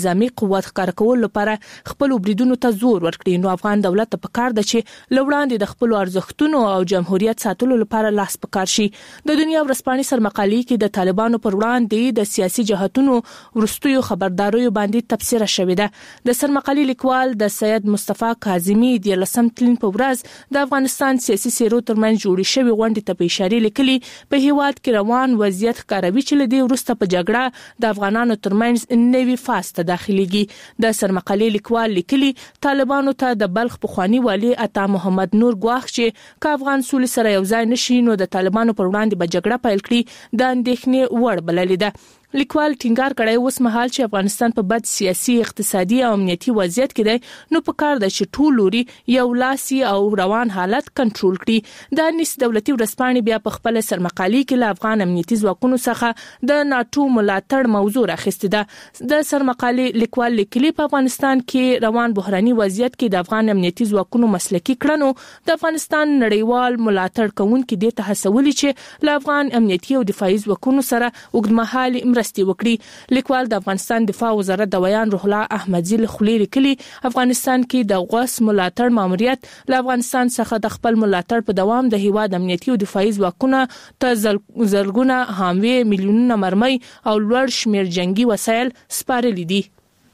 نظامي قوت ښکار کولو لپاره خپل بریدونو ته زور ورکړي. نو افغان دولت ته پکار ده چې لوړاندې د خپل ارزښتونو او جمهوریت ساتلو لپاره لاس پکار شي. د دنیا ورځپاڼې سرمقالې کې د طالبانو پر وړاندې د سیاسي جهاتونو ورستیو خبرداریو باندې تبصره شوې ده. د سرمقالې لیکوال د سید مصطفی کاظمی د لسم تلین په ورځ د افغانستان سیاسي څیرو ترمنځ جوړې شوې غونډې ته په اشاره لیکلي په هیواد کې روان وضعیت ښکاروي چې له دې وروسته په جګړه د افغانانو ترمنځ نوي فاز ته داخليږي. د سرمقالې لیکوال لیکلي طالبانو ته د بلخ پخوانی والي عطا محمد نور ګواښ چې که افغان سولې سره یو ځای نشي نو د طالبانو پر وړاندې به جګړه پیل کړي د اندېښنې وړ بللې ده. لیکوال ټینګار کړی اوس مهال چې افغانستان په بد سیاسي اقتصادي او امنیتي وضعیت کې دی نو پکار ده چې ټول لوري یو لاسي او روان حالت کنټرول کړي. د نس دولتي ورځپاڼې بیا په خپل سرمقالې کې له افغان امنیتي ځواکونو څخه د ناتو ملاتړ موضوع راخسته ده. د سرمقالې لیکوال لیکلي په افغانستان کې روان بحراني وضعیت کې د افغان امنیتي ځواکونو مسلکي کړنو د افغانستان نړیوال ملاتړ کوونکي د تحسولي چې له افغان امنیتي او دفاعي ځواکونو سره اوږدمهالي مرستې وکړي. لیکوال د افغانستان دفاع وزارت د ویان روح الله احمدزي له خولې لیکلي افغانستان کې د غوث ملاتړ ماموریت له افغانستان څخه د خپل ملاتړ په دوام د هیواد امنیتي او دفاعي ځواکونو ته زرګونه حاموي میلیونونه مرمۍ او لوړ شمیر جنگي وسایل سپارلي دي.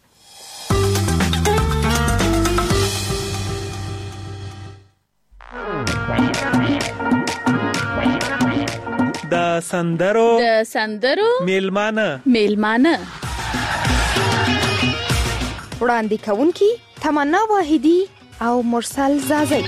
د سندرو میلمانه وړاندې کوونکي تمنا واحدی او مرسل زازی.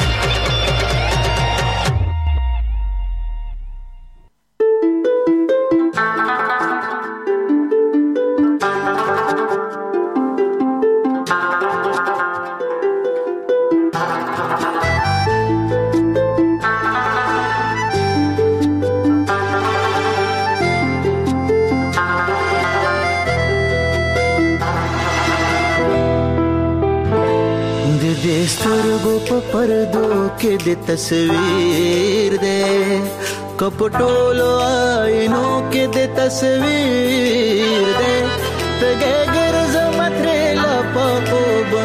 سترګو په پردو کې د تصویر دې کپټولو آینو کې د تصویر دې تګه ګرځم ترې لپاپو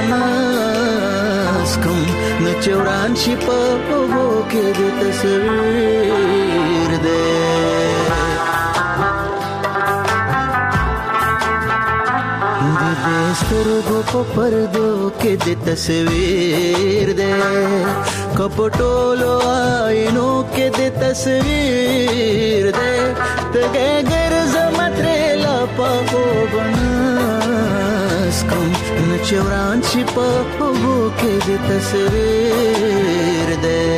بناس کوم نچوران شي په وو کې د تصویر دې سترګو په پردو کې د تصویر دې کپټولو آینو کې د تصویر دې تګه ګرځم ترې لپاپو بناس کوم نچوران شي په وو کې د تصویر دې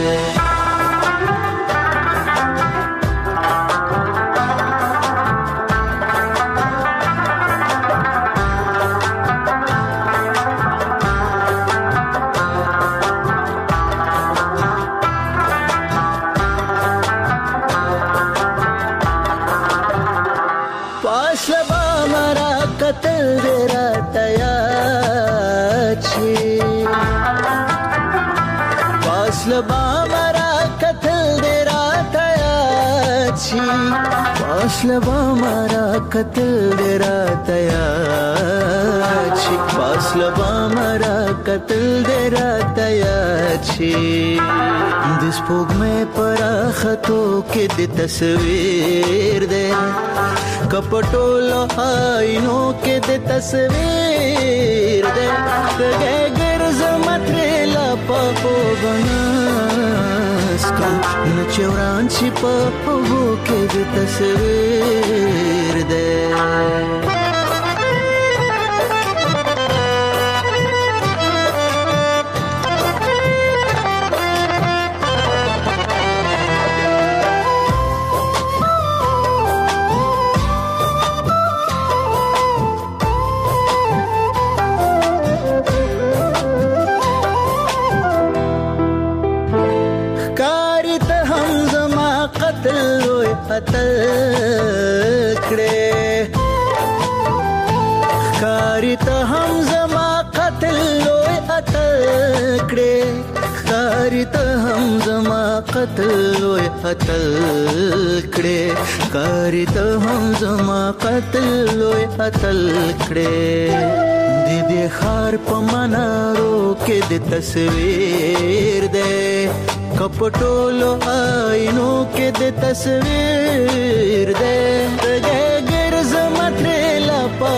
فاصله مارا قتل دے رات یاد شي فاصله مارا قتل دے رات یاد شي د سپوږمۍ پر خطو کې د تصویر دې کپټولو آینو کې د تصویر دې تګه ګرځم ترې لپاپو بناس کوم نچوران شي په وو کې د تصویر دې خاری ته هم زما قتل لوی اتل کړې خاری ته هم زما قتل لوی قتل کړې کاری ته هم زما قتل لوی قتل کړې دې خار په منارو کې د تصویر دې کپټولو آینو کې د تصویر دې ګرځ مترلا په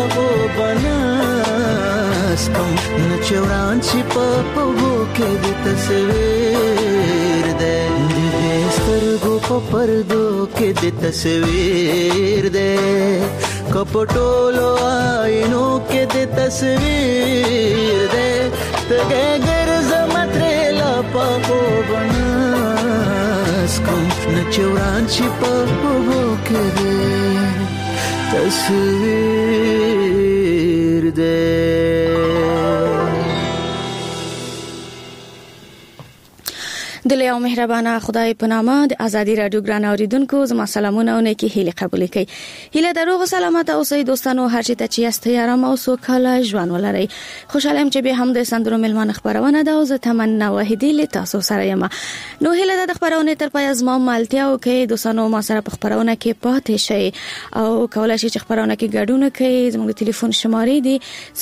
بناس کوم نچوران چې په کې د تصویر دې سترګو په پردو کې د تصویر دې کپټولو آینو کې د تصویر دې ګرځ مترلا په بناس کوم نچوران چې په کې د تصویر دې دل او مهربانه خدای په نامه د ازادي رادیو ګران اوریدونکو زما سلامونه او نیکی هیله قبول کړئ. هیله دروغ سلامت اوسئ دوستانو هر چی ته چې است یارم او سوکاله ژوند ولرئ. خوشاله يم چې به هم د سندرو ملمان خبرونه ده او زه تمنا وحیدی له تاسو سره یم. نو هیله د خبرونه تر پای از ما مالتیا او کې دوستانو ما سره په خبرونه کې پاتې شئ او کولای شئ چې خبرونه کې ګډون کړئ. زموږ ټلیفون شماره دی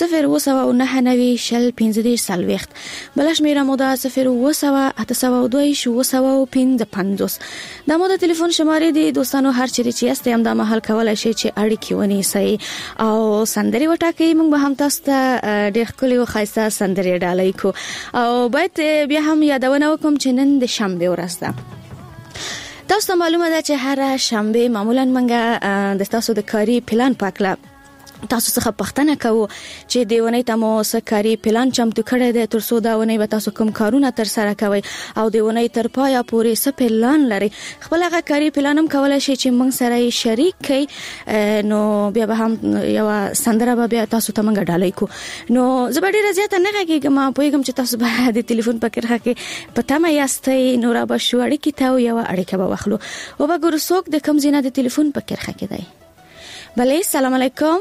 0299515 بلش میرا مودا 028 255 دا مو د ټلیفون شماره دی دوستانو هر چیرې چې یاست هم دا محل کولای شي چې اړیکې ونیسئ او سندري وټاکئ. موږ به هم تاسو ته ډېر ښکلي او ښایسته سندري ډالۍ کو او باید بیا هم یادونه وکم چې نن د شنبه ورځ ده. تاسو معلومه ده چې هر شنبه معمولا موږ د تاسو د کاري پلان پاکلا تاسو څخه پښتنه کوو چې دیونی تاسو سکاري پلان چمتو کړی دی تر څو داونی به تاسو کوم کارونه تر سره کوي او دیونی تر پایا پورې څه پلان لري خپل هغه کاري پلانم کولای شي چې موږ سره شریک کړي. نو بیا به هم یو سندره به بیا تاسو ته موږ ډالۍ کو. نو زه به ډیره زیاته نه غږیږم پوهیږم چې تاسو به د ټلیفون په کرخه کې پته مې یاستئ نو را به شو اړیکې ته یو اړیکه به واخلو او به ګورو څوک د کوم ځای نه د ټلیفون په کرخه کې دی. بله السلام علیکم.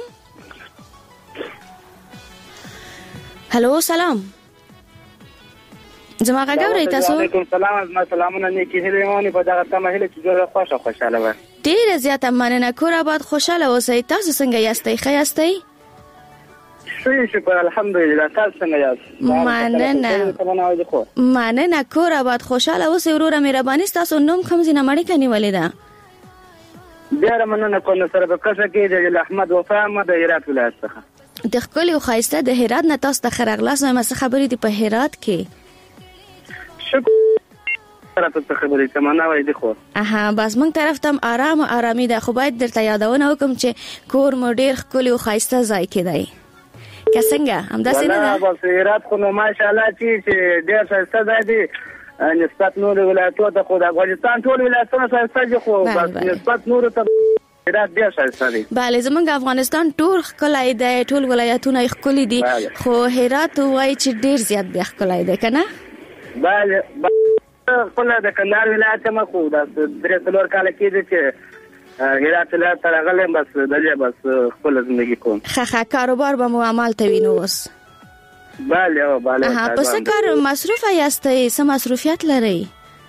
هلو سلام زما غاګوري تاسو. وعلیکم السلام زما سلامونه نیکی هیلهونه په دغه تمه هیله چې زه خوشاله وم. ډیره زیاته مننه کور آباد خوشاله اوسئ. تاسو څنګه یاستئ؟ ښه یاستئ؟ شکر الحمدلله. تاسو څنګه یاست؟ مننه کور آباد خوشاله اوسئ. وروره مهرباني تاسو نوم کوم ځای نه مړی کني ولیدا ډیره مننه کوم سره په کښه کې د احمد وفا ما د هرات ولایت څخه د خپل او خایسته د هرات نه تاسو ته خرغلاس مې څه خبرې دي په هرات کې؟ شکر تاسو خبرې تمنا وای دي خو بس موږ طرف ته آرامي ده خو باید درته یادونه وکم چې کور مو ډیر خپل او خایسته ځای کې دی که څنګه همداسې نه ده؟ بس هرات خو نو ماشاءالله چې ډیر ښایسته ځای دی نسبت نور ولایتونو ته خو د افغانستان ټول ولایتونه ښایسته دي خو بس نسبت نور ته هرات ډیر ښایسته دی. بله زمونږ افغانستان ټول ښکلی دی ټول ولایتونه یې ښکلي دي خو هرات وایي چې ډیر زیات بیا ښکلی دی که نه؟ بله خپله د کندهار ولایت یم خو دا 3-4 کاله کېږي چې هرات ولایت ته راغلی یم بس دلته بس خپله زندګي کوم. ښه کاروبار به مو عمل ته وینو اوس؟ بله په څه کار مصروفه یاستئ؟ څه مصروفیت لرئ؟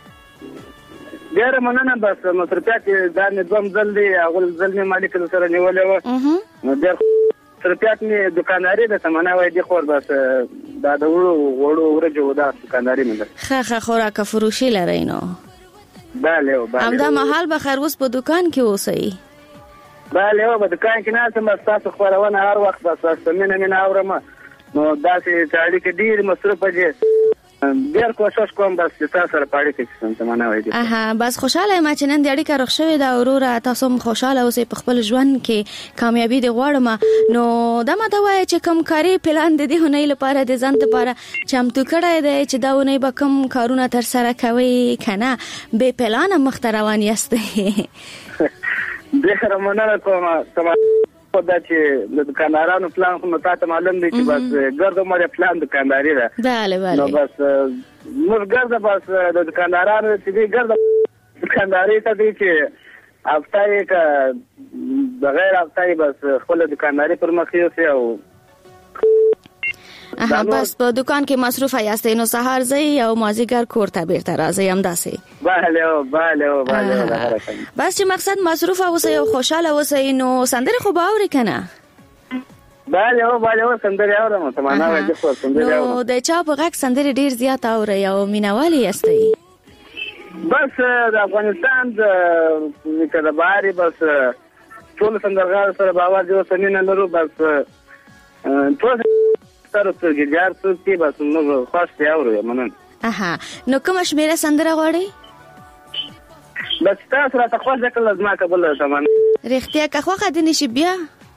ډیره مننه بس مصروفیت دا مې دوم ځل دی اول ځل مې مالک سره نیولې و نو ډیر مصروفیت مې دکانداري د سمانه وای دي خور بس دا د وړو ورجو دا دکانداري مې ده. ښه خوراک فروشي لرئ نو؟ بله همدا مهال به خیر اوس په دکان کې اوسئ؟ بله په دکان کې نه سم تاسو خبرونه هر وخت بس مینه اورم نو داسې تاریخ ډیر مصروفه دي ډیر کوشش کوم بس تاسو سره پاره کې څه معنا وایي. بس خوشاله یم چې نن د اړیکه روغ شوې ده وروره تاسو هم خوشاله اوسئ په خپل ژوند کې کامیابی دی غواړم. نو دا ماته وایي چې کوم کاري پلان د دې هنۍ لپاره د ځان لپاره چمتو کړی دی چې دا هنۍ به کوم کارونه تر سره کوي که نه بې پلانه مخته روان یاستئ؟ ډېره مننه کوم دا چې د دکاندارانو پلان خو نو تاسو معلوم دی چې بس ګرځو مې پلان دکانداري ده. بله نو بس موږ ګرځو بس د دکاندارانو چې دی ګرځو دکانداري ته دی چې هفته یې که بغیر هفته یې بس خپل دکانداري پر مخ یوسي او بس په دکان کې مصروف یاستئ نو سهار ځئ او مازیګر کور ته بیرته راځئ همداسې. بله بس چې مقصد مصروف اوسئ او خوشاله اوسئ نو سندرې خو به اورئ که نه؟ بله سندرې اورم تمنا وایي خو سندرې اورم. نو د چا په غږ سندرې ډېر زیات اورئ او مینهوال یاستئ؟ بس د افغانستان د بهاري بس ټول سندرغاړو سره باور جو سمینه لرو بس ټول سره څنګه څوک چې بس موږ خاص دی اورو منن. نو کوم شمیره سندره غواړئ؟ بس تاسو راته خو ځکه لازمه کبل تمام. رښتیا که خوښه دې نشي بیا؟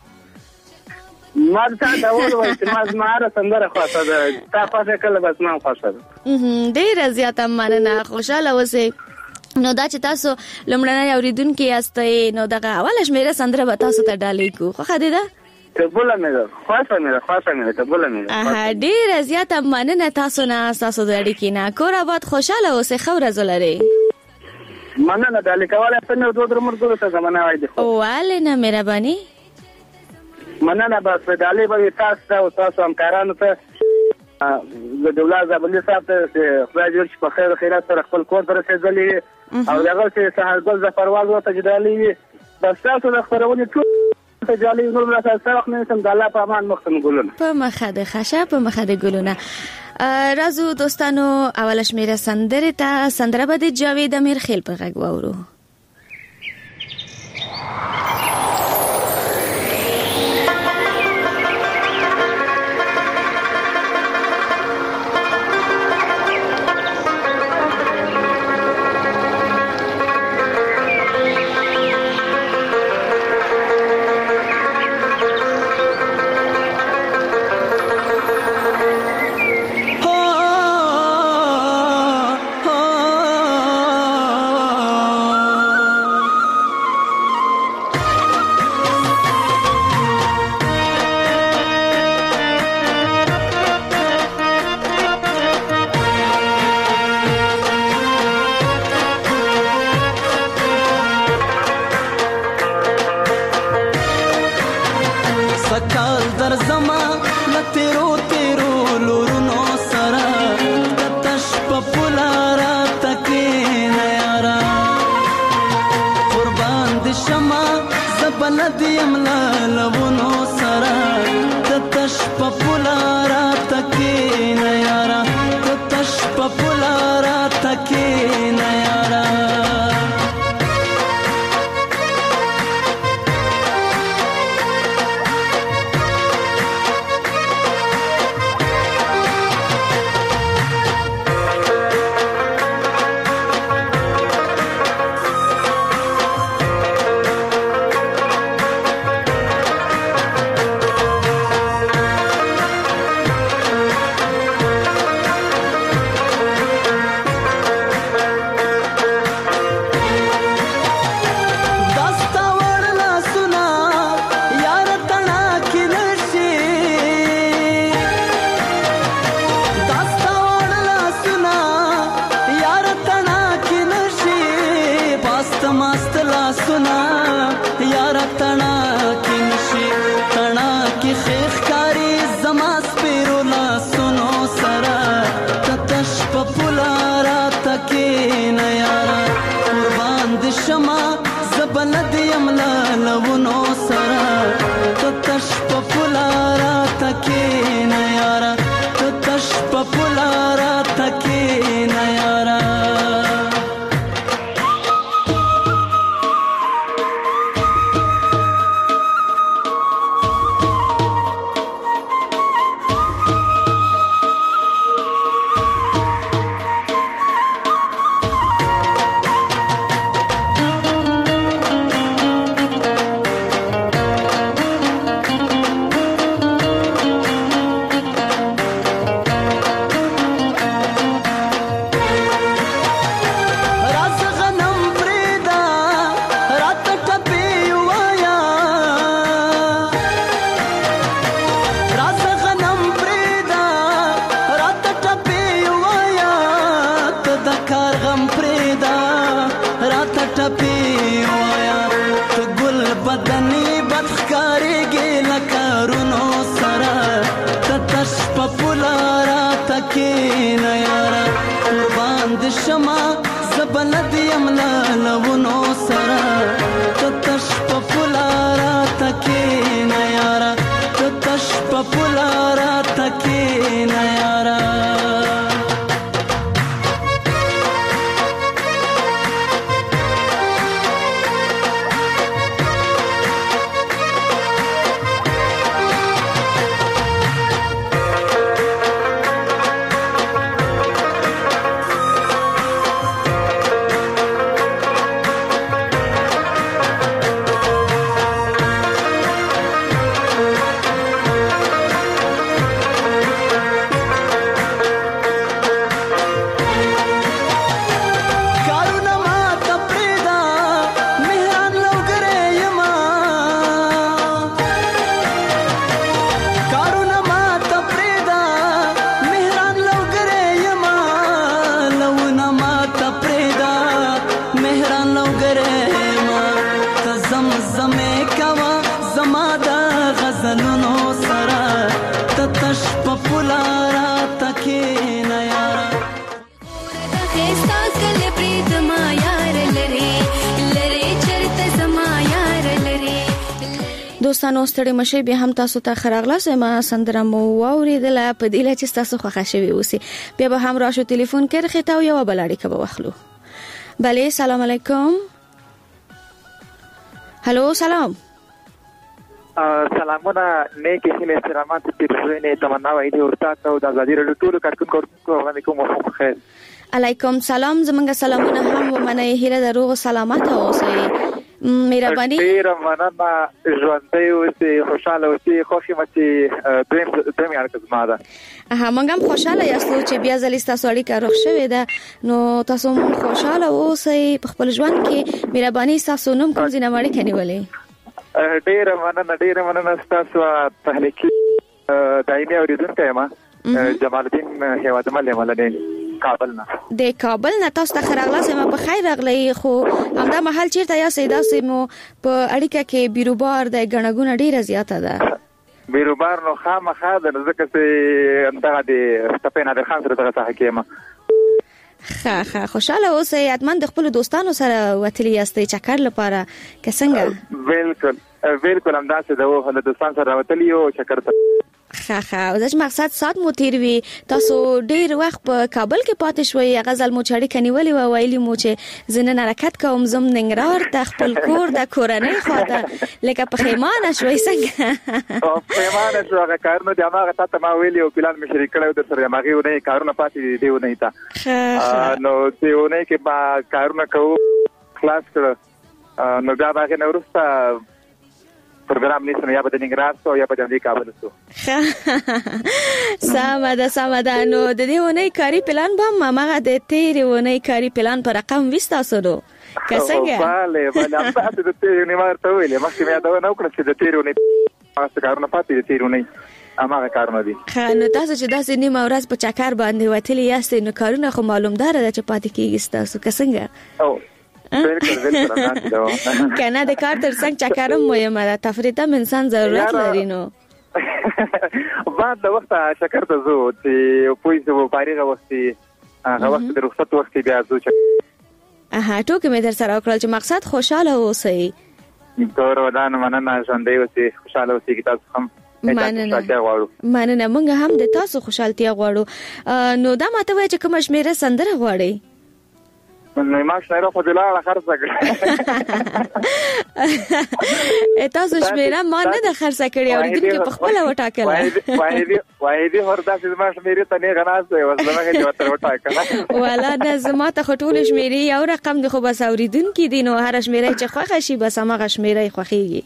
ما ته دا وایي چې ما را سندره خاصه ده تا خاصه کله بس ما خاصه ده. ډېره زیاته مننه خوشاله اوسئ. نو دا چې تاسو لومړنی اوریدونکي یاستئ نو دغه اوله شمیره سندره به تاسو ته ډالۍ کو. خوښه دې ده؟ قبوله مې ده خاصه مې ده قبوله مې ده. ډېره زیاته مننه تاسو نه تاسو د اړیکې نه. کور آباد خوشاله اوسئ ښه ورځ ولرئ. مننه ډالۍ کولی څنګه دوه درمرګلو ته زمانه وایي ولې نه مهرباني مننه. بس ډالۍ به تاسو ته او تاسو همکارانو ته د دولت زابلي صاحب ته خدای جوړ چې په خیر خیرات سره خپل کور ته رسېدلی او دغه چې سهارګل ظفرواز ورته چې ډالۍ وي بس تاسو د خپرونې ټول ته ډالۍ نور راته څه وخت نه سم د الله په امان مخ ته ګلونه په مخه د خشه په مخه د ګلونه. راځو دوستانو اوله شمیره سندره ته سندره به د جاوید امیر خیل په غږ واورو. تکینا یارا قربان د شما زبلد یملا لونو سرا تتش پپولارا تکینا یارا تتش پپولارا تکینا یارا دوستانو ستړي مشي به هم تاسو ته خراغله سم سندره مو واوریدل په دې لچ تاسو خوښ شوي اوسې بیا به هم راشو ټلیفون کې رخته او یو بل اړیکه به واخلو. بله سلام علیکم. هالو سلام. سلامونه نیک هیله استرامات پیرزوینه تمنا وایي ورته او د ازادي رادیو ټول کارکونکو علیکم و خیر. علیکم سلام زمونږ سلامونه هم ومنه هیله دروغ سلامت اوسئ. مهرباني ډیر مننه ژوندۍ اوسئ خوشاله اوسئ خوشي مچي دویم یار کزما ده. موږ هم خوشاله یاستو چې بیا ځلې تاسو اړیکه روغ شوې ده نو تاسو خوشاله اوسئ په خپل ژوند کې. مهرباني تاسو نوم کوم ځای نه اړیکه نیولې؟ ډیر مننه تاسو په هلیکي دایمي اوریدونکو یم جمال الدین هیواد ململ کابل نه د کابل نه تاسو ته خراغله سم په خیر راغلی خو همدا محل چیرته یا سیدا سیمو په اړیکه کې بیروبار د غنګونه ډیره زیاته ده. بیروبار نو خامخا د ځکه چې انده د سپین د خان سره دغه حکیمه ښه خوشاله اوسئ. اتمن د خپل دوستانو سره وتلی یاستئ چکر لپاره که څنګه؟ بالکل همداسې د وهله دوستان سره وتلی او چکر ته ښه زه مقصد سات مو تیر وی تاسو ډیر وخت په کابل کې پاتې شوي غزل مو چاړي کنيولي و ویلي مو چې زنه حرکت کوم زم ننګرهار ته خپل کور د کورنۍ خواته لکه په خیمانه شوي څنګه او خیمانه شو هغه کارونه د هغه ته ما ویلي او پلان مې شریک کړو د سره ماغي ونه کارونه پاتې دی ونه تا نو دیونه کې با کارونه کوو خلاص کړ نو دا هغه نورسته پروګرام نیسم یا په ننګرهار سو یا په کابل سو. سمه ده نو د دې ونې کاری پلان به ما د تیرې ونې کاری پلان پر رقم وستاسو نو که څنګه؟ بله هم تاسو د تیرې ونې ورته ویلې مخکې مې دا نه وکړه چې د تیرې ونې تاسو کارونه پاتې د تیرې ونې اماغه کارونه دي. نو تاسو چې داسې نیمه ورځ په چکر باندې وتلی یاستئ نو کارونه خو معلومدار ده چې پاتې کیږي تاسو که څنګه؟ بالکل کنه د کار تر څنګ چکرم مهمه ده تفریح ته انسان ضرورت لري نو بعد د وخت چکر ته زو چې پولیسو فارغه وختي هغه وخت د رخصت وخت بیا زو ټوکې مې در سره وکړل چې مقصد خوشاله اوسئ. تور ودان مننه ژوندۍ اوسئ خوشاله اوسئ کی تاسو هم مننه موږ هم د تاسو خوشحالتیا غواړو. نو دا ماته وایي چې کوم شمیره سندره غواړئ؟ نو ما شمیره په دلاره خرڅه کړه. تاسو شمیره ما نه د خرڅه کړې اوریدونکو په خپل وټاکله وایي وردا چې ما شمیره ته نه غناسه وسلمه کې وتر وټاکله ولا نه زما ته خټول شمیره یو رقم د خو بس اوریدونکو دي نو هر شمیره چې خوښه شي بس هغه شمیره خوښيږي.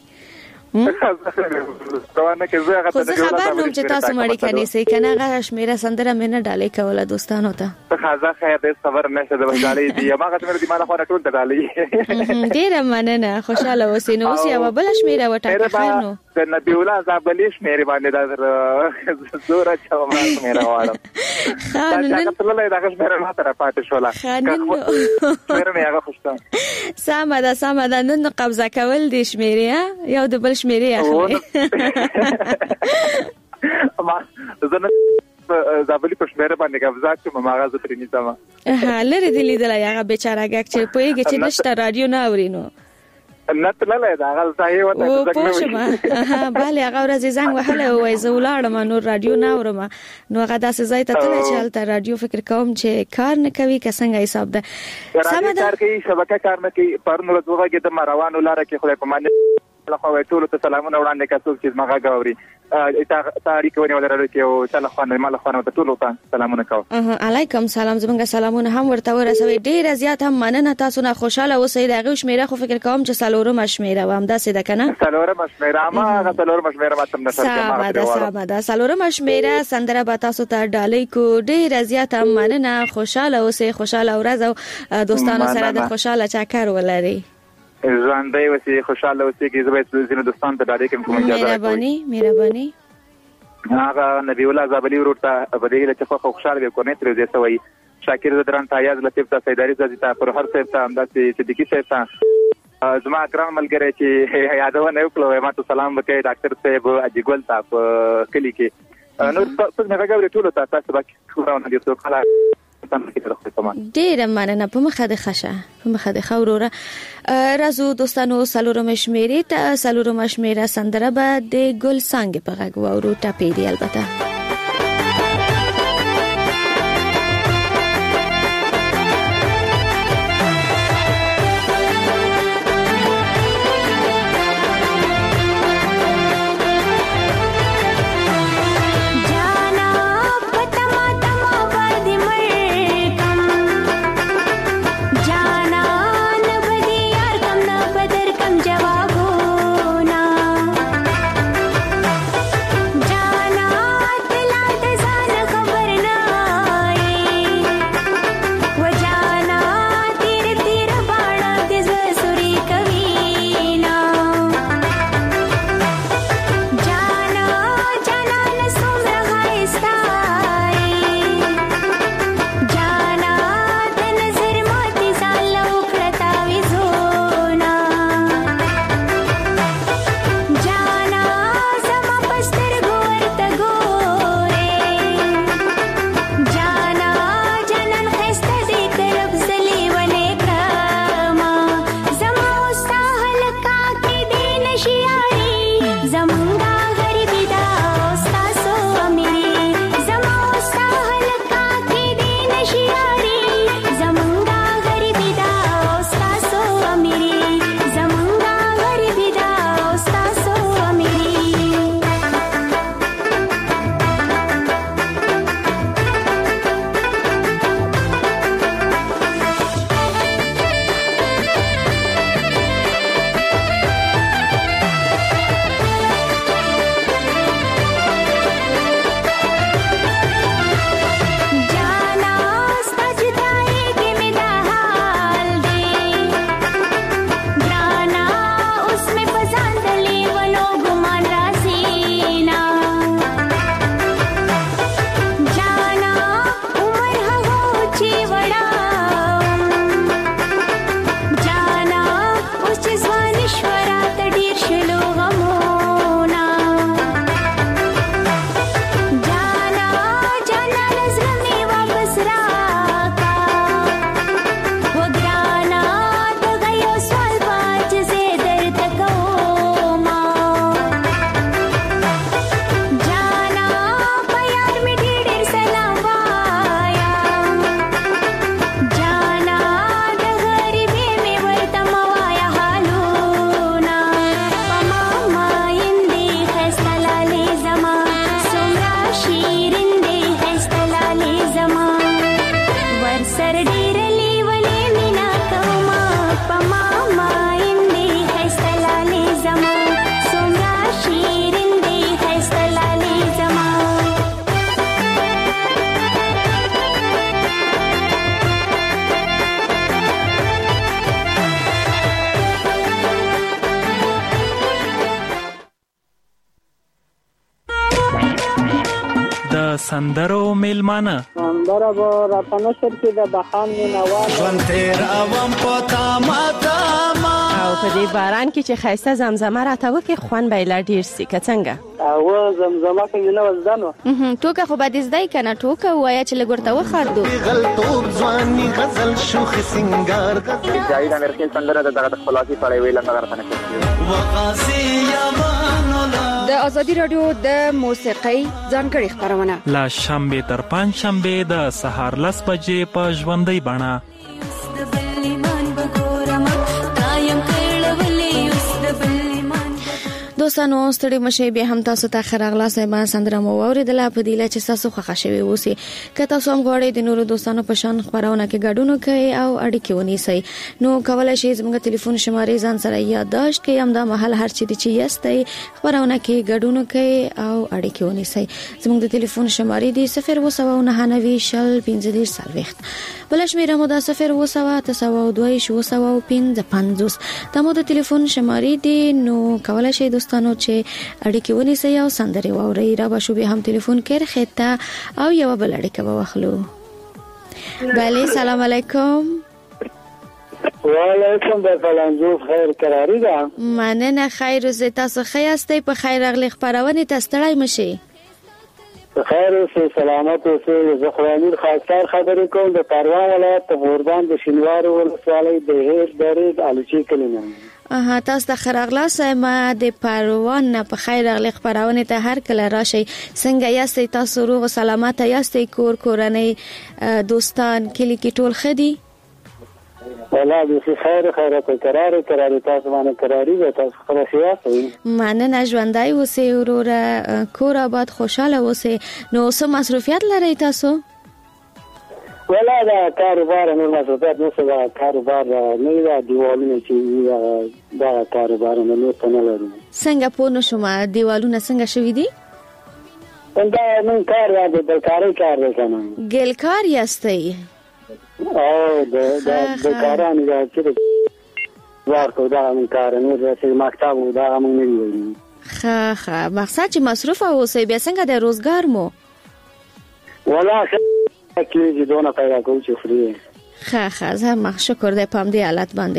خو زه خبر نوم چې تاسو مړی کني سي کنه هغه شمیره سندره مې نه ډالې کوله دوستانو ته. خازه خیر دې خبر نشه د وځالې دی هغه څنګه دې مال خو ټول ته ډالې. ډیر مننه خوشاله اوسئ. نو اوس یو بل شمیره وټاکه خیر نو د نبی الله زابلی شمیره باندې دا زوره چا ما شمیره واړم دا څنګه له دا شمیره ما تر پاتې شولا شمیره مې هغه خوشته. سمه ده نن قبضه کول دي شمیره یو د بل شمیره اخلي. ما زنه زابلی په شمیره باندې غوځات چې ماغه زه ترې نیسم لري دې لیدلای هغه بیچاره ګک چې پوهیږي چې نشته رادیو نه اورینو نتلله دا غل صحیح وته زګ نه bale هغه ورځ زنګ وهله وای زه ولاړم نو رادیو نه اورم نو هغه داسې ځای ته تللی چې هلته رادیو فکر کوم چې کار نه کوي که څنګه حساب ده سم ده کار کوي شبکه کار نه کوي پرون ورځ وګه د روانو لار کې خدای په مانه لخوا ټول ته سلامونه وړاندې کړو چې ماغه غوري تاریخ ونی ولرلو کې او تعالی خو نه مال خو نه ټول ته سلامونه کوم علیکم سلام زمونږ سلامونه هم ورته ورسوي ډیر زیات هم مننه تاسو نه خوشاله اوسئ دغه شمیره خو فکر کوم چې سلورم شمیره و هم داسې ده کنه سلورم شمیره ما هغه سلورم شمیره ماته نه سم ده سلورم شمیره سندره به تاسو ته ډالۍ کو ډیر زیات هم مننه خوشاله اوسئ خوشاله ورځ او دوستانو سره د خوشاله چکر ولري ژوندۍ وسی خوشاله وسی کې زه زینو دوستان ته ډالۍ کوم کوم اجازه مهرباني هغه نبی الله زابلی ورته بدیله چې خو خوشاله به کو نه تر دې سوي شاکر زدران تایاز لطیف ته سیداری زادی ته پر هر څه ته انداسي صدیقی صاحب ته زما اکرام ملګری چې یادونه وکړو ما ته سلام وکړ ډاکټر صاحب اجګل تاسو کلی کې نو تاسو نه راغلی ټول تاسو باندې خبرونه دي څو کله ډیر مننه په مخه د خشه په مخه د خوروره رازو دوستانو سلورم شمیره سندره به د ګل څنګه په غږ وورو ټاپې دی البته سندرو میلمانه سندره به راته نشر کې د بخان مینوال ژوند تیر اوم پتا ماتا ما او په دې باران کې چې خایسته زمزمه راته وکړي خوند به یې لا ډېر سي که څنګه او زمزمه کې نه وزدانو ټوکه خو به دې زده که نه ټوکه ووایه چې لږ ورته وخاندو غلطوب ځواني غزل شوخ سنگار جاوید امیر سندره د دغه خلاصي پړې ویل نه درته نه د ازادي رادیو د موسیقۍ ځانګړي خبرونه لا شنبه تر پنځ شنبه د سهار 10 بجې په ژوندۍ بڼه. دوستانو ستړي مشه به هم تاسو ته خراغلاس ما سندره مو اوریدله په دیله چې تاسو خوښ شوي اوسئ که تاسو هم غواړئ د نورو دوستانو په شان خبرونه کې ګډون کوئ او اړیکې ونیسئ نو کولای شئ زموږ ټلیفون شمارې ځان سره یادداشت کړئ همدا مهال هر چې یاستئ خبرونه کې ګډون کوئ او اړیکې ونیسئ زموږ د ټلیفون شمارې دي 029901540 بل شمیره مو د 0292025 دا مو د ټلیفون شمارې دي نو کولای شئ دوستانو چې اړیکې ونیسئ او سندرې واورئ را به شو به هم ټلیفون کې رخته او یو بل اړیکه به واخلو. بله سلام علیکم. وعلیکم السلام جو خیر قراری ده مننه خیر زه تاسو ښه یاستئ په خیر راغلی خبرونه ته ستړی مشئ خیر اوسئ سلامت اوسئ زه خو امیر خاکسار خبرې کوم د پروان ولایت د غوربان د شینوار ولسوالۍ د هیر درې الوچي کلمه تاسو ته خراغلاس ما د پروان نه په خیر راغلی خبرونه ته هر کله راشئ څنګه یاستئ تاسو روغ او سلامت یاستئ کورنۍ دوستان کلی کې ټول ښه دي والله به خیر ته قرار تاسو باندې قراری ده تاسو خبره یاستئ مننه ژوندۍ اوسئ وروره کور آباد خوشاله اوسئ نو څه مصروفیت لرئ تاسو ولا دا کاروبار نه مصروفیت نه څه کاروبار نه دا دیوالونه چې دا کاروبار نه لري څنګه پونه شما دیوالونه څنګه شوي دي دا نن کار دی د کاري کار دی کنه ګلکار یاستئ او د کارانو دا چې ورکو دا من کار نه چې مکتب دا موږ نه ویلي ښه مقصد چې مصروف اوسئ بیا څنګه د روزګار مو ولا کېږي دونه پیدا کوم چې خوري ښه زه شکر دې پام دې حالت باندې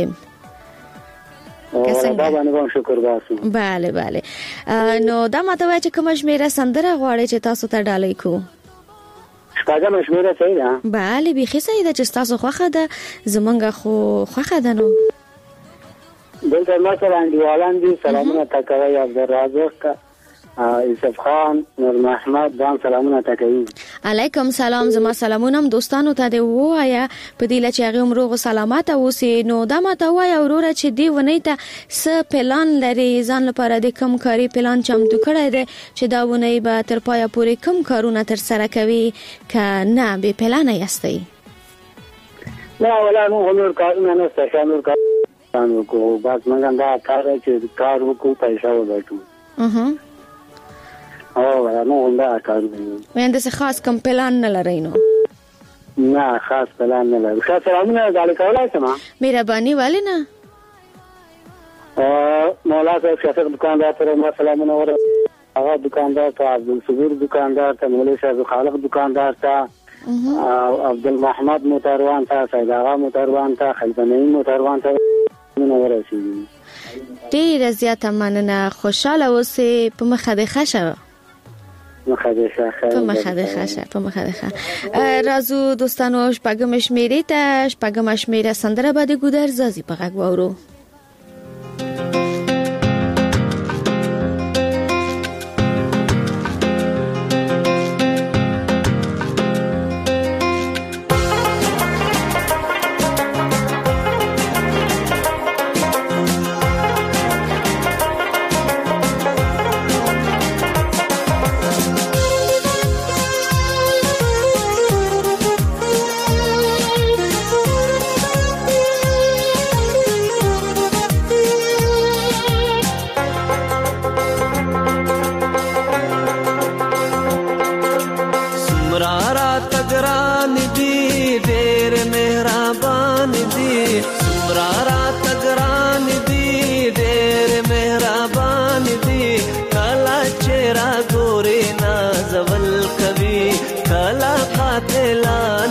دا باندې شکر باسم بله نو دا ماته وایي چې کوم شمیره سندره غواړي چې تاسو ته ډالۍ کو شپږم شمیره صحیح ده بله بیخي صحیح ده چې تاسو خوښه ده زمونږ خو خوښه ده نو دلته مثلا دیوالان دي سلامونه تکوي عبدالرازق یوسف خان نور محمد دان سلامونه تکوي علیکم سلام زما سلامونه دوستانو ته دی وایا په دې لچ هغه روغ سلامت اوسئ نو دا ماته وایا وروره چې دی ونی ته س پلان لري ځان لپاره د کم کاری پلان چمتو کړی دی چې دا ونی به تر پایه پورې کم کارونه تر سره کوي که نه به پلان یاستئ نه ولا نو نور کارونه نه ستاسو کارونه کو باز مګم دا کار چې کار وکړو پیسې وګټو او نو دا کار دی وینده څه خاص کم پلان نه لرئ نو نه خاص پلان نه لرم ښه سلامونه غالي کولای شم مهرباني والي نه مولا صاحب شفیق دکاندار سره ما سلامونه ور هغه دکاندار ته عبدالصبور دکاندار ته مولوی صاحب خالق دکاندار ته عبدالمحمد موتروان ته سید آغا موتروان ته خلبنی موتروان ته نو ورسېږي ډېره زیاته مننه خوشاله اوسئ په مخه دې ښه شه په مخه راځو دوستانو شپږم شمیرې ته شپږم شمیره سندره به د ګودر زازي په غږ واورو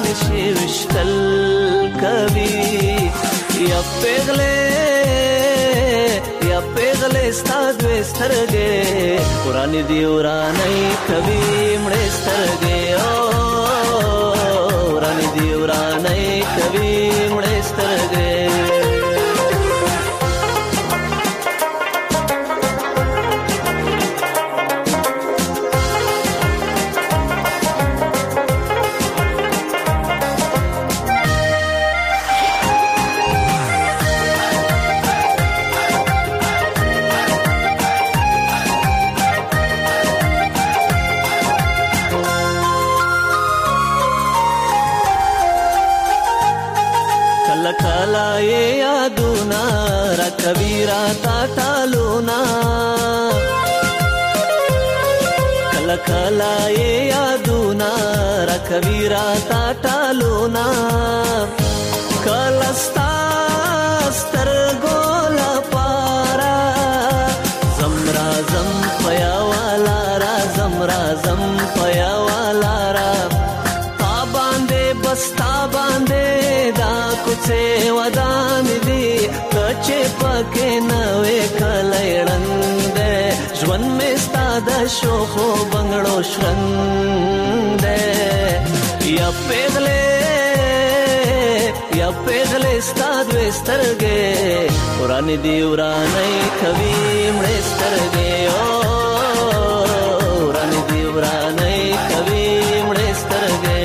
یا پیغله سترګې ورانې دی ورانې کوي مړې سترګې ورانې دی ورانې کوي مړې سترګې کبیرا تا ټالونا کلا کلا یادونا را کبیرا تا ټالونا کلا ستر ګولا پارا زمرا زم پیا والا را زمرا زم پیا والا را تا باندې بستا باندې دا کوڅه ودان دی چې پکې نوې کلېړند ژوند مې ستاده شو خو بنگړو شرند یا پیغلې ستاد وسترګې ورانې دی ورانې کوي مړې سترګې ورانې دی ورانې کوي مړې سترګې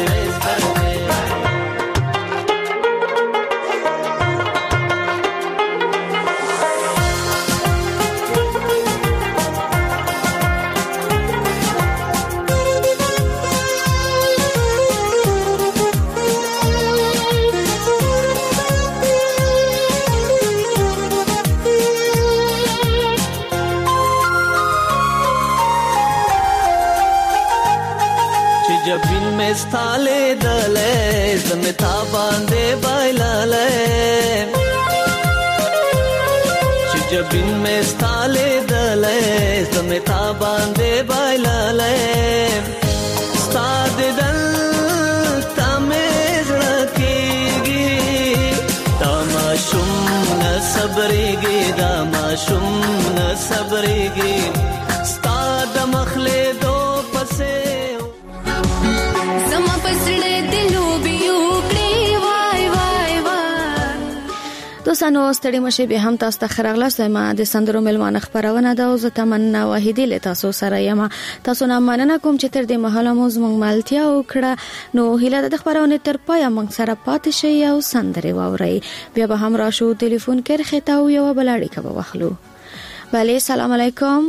جبین میں ستالے دلے زمتا باندے بائلالے جبین میں ستالے دلے زمتا باندے بائلالے ستاد دل تامیز رکیگی داماشم نصبریگی داماشم نصبریگی ستاد مخلے دو پسے دوستانو ستړي مشه به هم تاسو ته خرغلاست ما د سندرو ملمانه خبرونه ده او زه تمنا واحدی له تاسو سره یم تاسو نه مننه کوم چې تر دې مهاله مو زموږ ملتیا وکړه نو هیله د خبرونه تر پای موږ سره پاتې شي او سندري واوري بیا به هم راشو ټلیفون کې خطا او یو بلاړی کبه واخلو بله سلام علیکم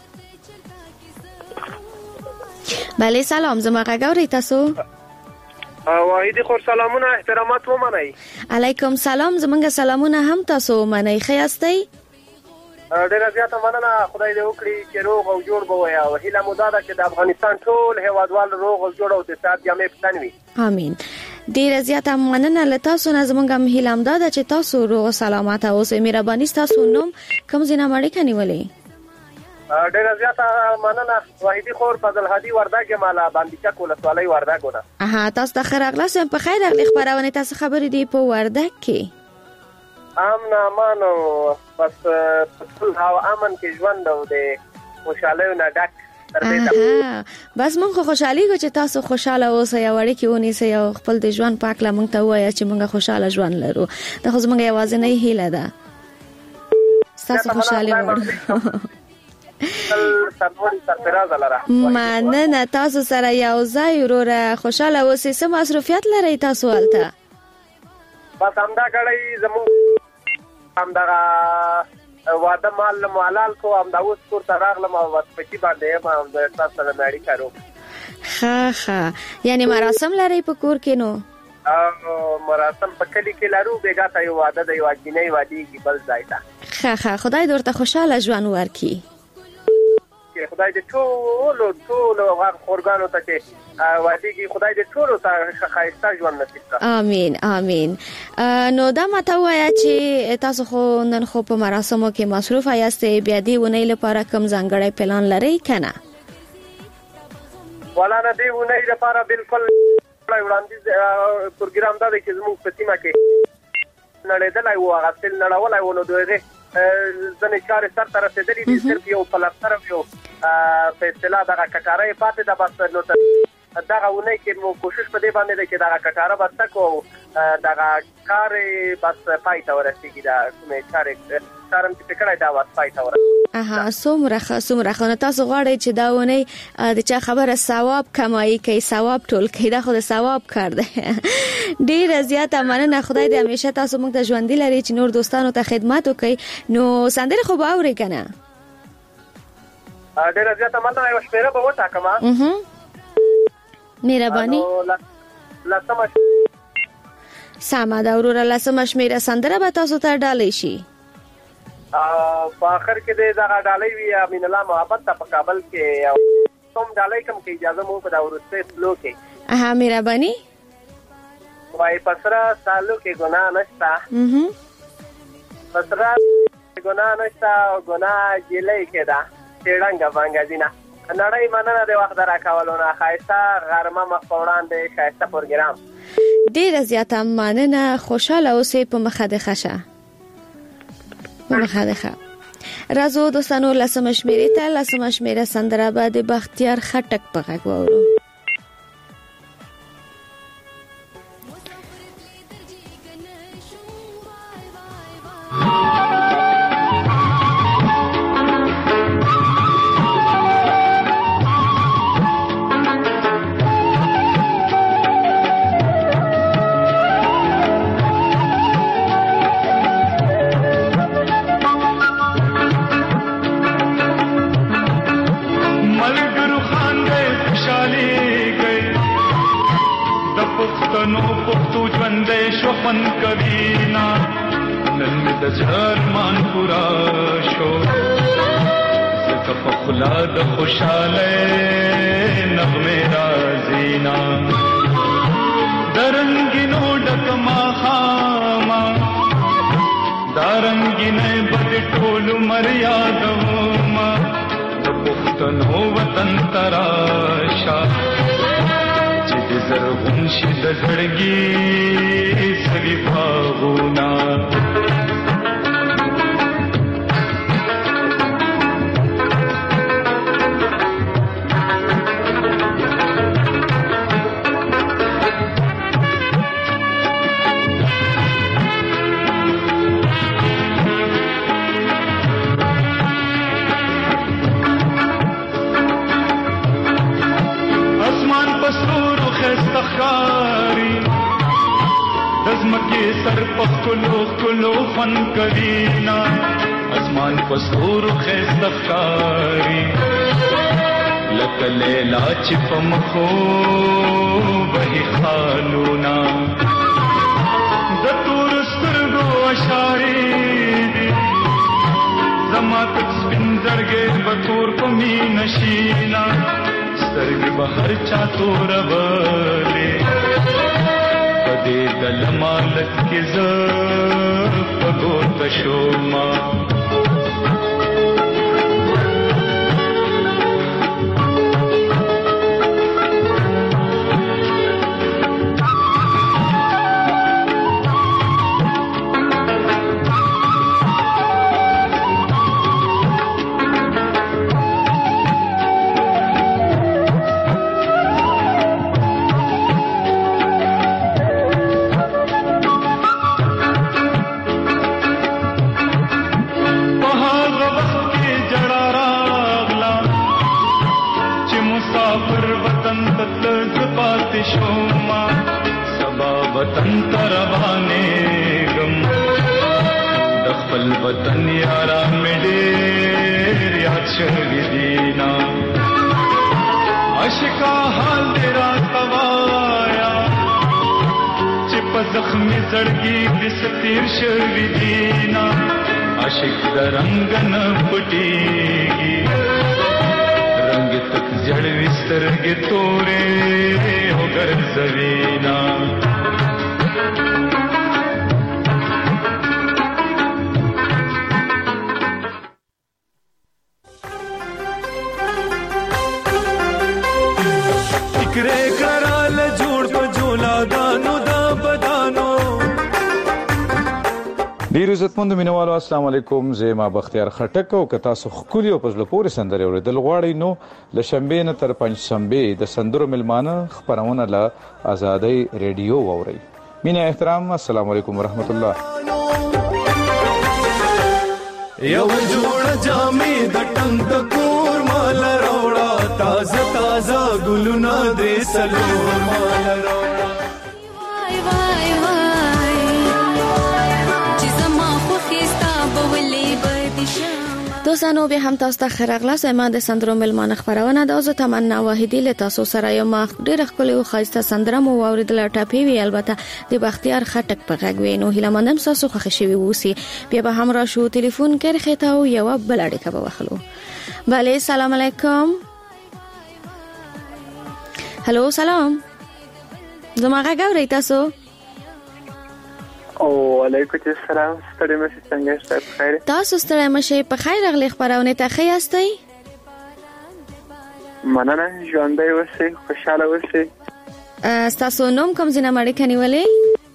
بله سلام زما غاوري تاسو واحدی خور سلامونه احترامات و منئ علیکم سلام زمونږ سلامونه هم تاسو منئ خیاستئ ډیره زیاته مننه خدای دې وکړي چې روغ او جوړ به وي او هیله مو دا ده چې د افغانستان ټول هیوادوال روغ او جوړ او د صحت جامې په تن وي امين ډیره زیاته مننه له تاسو نه زمونږ هم هیله هم ده چې تاسو روغ سلامت اوسئ مهرباني تاسو نوم کوم ځای نه مړی کنيولې ډیره زیاته مننه واحدی خور فضل هادي وردګ مالا باندې چک ولسوالۍ وردګونه تاسو د خیر اغلاس په خیر اغلی خبرونه تاسو خبرې دی په وردګ کې امن امانو بس ټول هوا امن کې ژوند او د خوشاله نه ډک بس مونږ خوشحالي کو چې تاسو خوشاله اوسئ او اړیکې ونیسئ او خپل د ژوند پاک لا مونږ ته وایي چې مونږ خوشاله ژوند لرو دا خو زموږ یوازینۍ هیله ده تاسو خوشاله وړو مننه تاسو سره یو ځای وروره خوشاله اوسئ سم مصروفیت لرئ تاسو الته بس همدا غړی زمو همدا واده مال مالال کو همدا اوس کور تراغلم او پچی باندې ما تاسو سره مېړی کارو ها یعنی مراسم لري په کور کې نو مراسم په کلی کې لرو بیګا ته یو واده دی واجینې وادي کې بل ځای ته ها خدای درته خوشاله ژوند ورکړي خدای دې ټول غار خورګانو ته کې وادي کې خدای دې ټول ته خایسته ژوند نصیب کړي امين نو دا ماته وایا چې تاسو خو نن خو په مراسمو کې مصروف یاستئ بیا دې ونې لپاره کوم ځانګړی پلان لرئ کنه ولا نه دی ونې لپاره بالکل وړاندې پروګرام دا دی چې زموږ په سیمه کې نړیدلای و هغه تل نړولای و نو دوی ځنې چارې سرته رسېدلې دي صرف یو پلستر یو په اصطلاح دغه کټاره پاتې ده بس نو دغه ونې کې مو کوشش په دې باندې ده چې دغه کټاره بس تکو دغه کار بس پای ته ورسیږي دا کومې چارې کارم چې کړای دا وس پای ته ورسیږي څومره خو تاسو غواړئ چې دا ونې د چا خبره ثواب کمایي کوي ثواب ټول کوي دا خو د ثواب کار دی ډیر زیاته مننه خدای دې همیشه تاسو موږ ته ژوندۍ لري چې نور دوستانو ته خدمت وکړي نو سندره خو به اورئ کنه ډیر زیاته مننه یو شپه به وټاکم مهرباني لاسمه ساما دا وروره لاسمه شمیره سندره به تاسو ته ډالۍ شي په اخر کې دغه ډالۍ وی امین الله محبت ته په کابل کې کوم ډالۍ کوم کې اجازه مو په دا ورسته سلو کې مهرباني وای پسرا سالو کې ګناه نشتا پسرا ګناه نشتا او ګناه جلې کې دا څنګه باندې دینا نړۍ مننه د وخت راکولونه خایسته غرمه مخوړان دی خایسته پروګرام ډیر زیاته مننه خوشاله اوسې په مخه د خشه رازو دوستانو لسمه شمیره سندره به د بختیار خټک په غږ واورو خوشاله نغمه رازینا درنگینو ډکما خاما دارنگینه بد ټول مریادوما د پښتنو وطن تراشا چې د زرغون شي د زړګي سوي باغونا کلو فن کرینا اسمان پسور خستخاری لکلیلا چپم خو بہی خالونا دتور سترگو اشاری دی زما تک سپنزرگے بطور کمی نشینا سترگی بہر چاتور بلے پدې دل مالک کې ز پګو تشوما वतन यारा मिले याद शहरी दीना अशका हाल तेरा तवाया चिप जख्मी जड़गी बिस्तीर शहरी दीना आशिक दरंगन पटीगी रंग तक जड़ विस्तर गे तोरे होगर जवीना ډیر عزتمند مینوالو السلام علیکم. زه ما بختیار خټک او که تاسو ښکلي او په زړه پورې سندرې اورېدل غواړئ نو له شنبې نه تر پنجشنبې د سندرو مېلمانه خپرونه له ازادۍ ریډیو واورئ. مینه احترام السلام علیکم ورحمت الله. یو جوړ جامې د ټنګ د کور مال راوړه تازه تازه ګلونه درې څلور مال راوړه. وای وای وای چې زما خوښي ستا به ولې بدې شم. دوستانو به هم تاسو ته ښه راغلاست. ما د سندرو مېلمانه خپرونه ده. زه تمنا واحدي له تاسو سره یم. ډېره ښکلې او ښایسته سندره مو واورېدله. ټاپې وي البته د بختیار خټک په غږ وي. نو هیله مندم ستاسو خوښه شوي واوسي. بیا به هم راشو ټلیفون کرښې ته او یوه بله اړیکه به واخلو. بله سلام علیکم. هلو سلام. زما غږ اورئ تاسو؟ او علیکم السلام. ستړي مشي څنګه یاست؟ بخیر. تاسو ستړي مشي په خیر راغلی خپرونه ته ښه یاستئ؟ مننه. ژوندی اوسئ، خوشحاله اوسئ. ستاسو نوم کوم ځای نه اړیکه نیولې؟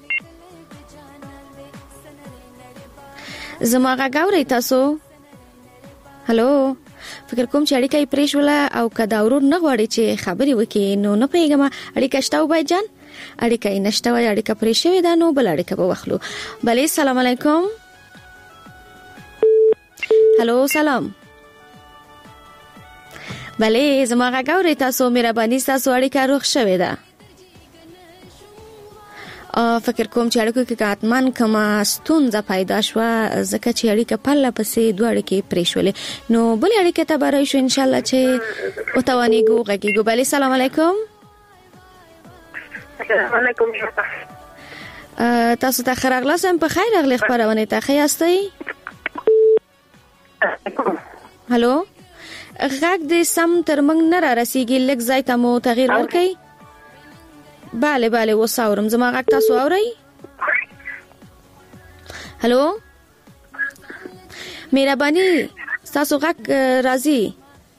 زما غږ اورئ تاسو؟ هلو. فکر کوم چې اړیکه یې پرېښوله او که دا ورور نه غواړي چې خبرې وکړي نو نه پوهېږم اړیکه شته عبید جان؟ اړیکه یې نشته وای، اړیکه پرې شوې ده. نو بل اړیکه به واخلو. بلې سلام علیکم. هلو سلام. بلې زما غږ اورئ تاسو؟ مهرباني ستاسو اړیکه روغ شوې ده. فکر کوم چې اړیکو کې حتماً کومه ستونزه پیدا شوه ځکه چې اړیکه پرله پسې دوه اړیکې پرېښولې. نو بلې اړیکې ته به راشو انشاءالله چې وتوانېږو وغږېږو. بلې سلام علیکم. السلام علیکم. تاسو ته ښه راغلاست. په خیر راغلی خپرونې ته. ښه یاستئ؟ هلو. غږ دې سم تر موږ نه را رسېږي. لږ ځای ته مو تغییر ورکئ. بله بله اوس اورم. زما غږ تاسو اورئ؟ هلو. مهرباني ستاسو غږ راځي.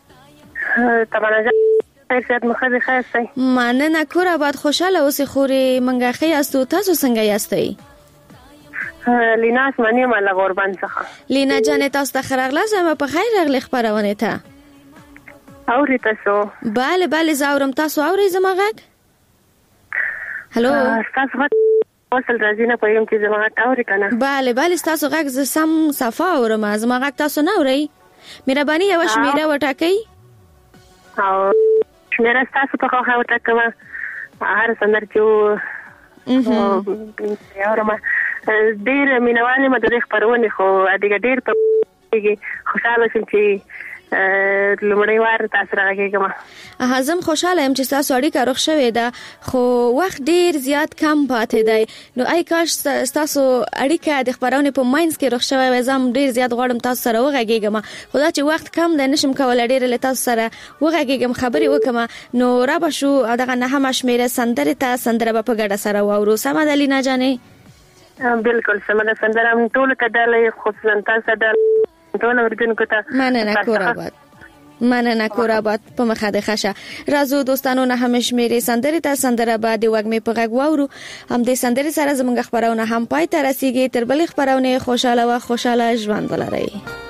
مننه. کور آباد خوشحاله اوسئ خورې. موږ ښه یاستو. تاسو څنګه یاستئ؟ لینا اسماني یم له غوربند څخه. لینا جانې تاسو ته ښه راغلاست. په خیر راغلی خپرونې ته. اورئ تاسو؟ بله بله زه اورم. تاسو اورئ زما غږ؟ هلو. ستاسو غږ وصل راځي نه پوهېږم چې زما غږ اورئ که نه. بله بله ستاسو غږ زه سم صفا اورم. زما غږ تاسو نه اورئ؟ مهرباني یوه شمېره وټاکئ. او شمېره ستاسو په خوښه وټاکمه. هر سندر چې اورم. ډېر مینهوال یم د دې خپرونې خو ډېر په خوشحاله شم چې لومړی وار تاسو راغږېږم. زه خوشحاله یم چې ستاسو اړیکه روغ شوې ده خو وخت ډېر زیات کم پاتې دی. نو ای کاش ستاسو اړیکه د خپرونې په منځ کې روغ شوی وای. زه هم ډېر زیات غواړم تاسو سره وغږېږم خو دا چې وخت کم دی نشم کولی ډېره له تاسو سره وغږېږم خبرې وکړم. نو را به شو دغه نهمه شمېره سندرې ته. سندره به په ګډه سره واورو. سمه ده لینا جانې؟ بالکل سمه ده. سندره هم ټولو ته ډالۍ خصوصا تاسو ته ټول اوریدونکو ته مننه. کور آباد. مننه کور آباد. په مخه د خشه راځو دوستانو نهمه شمېرې سندرې ته. سندره به د وږمې په غږ واورو. هم دې سندرې سره زموږ خپرونه هم پای ته رسیږي. تر بلې خپرونې خوشحاله و خوشحاله ژوند ولرئ.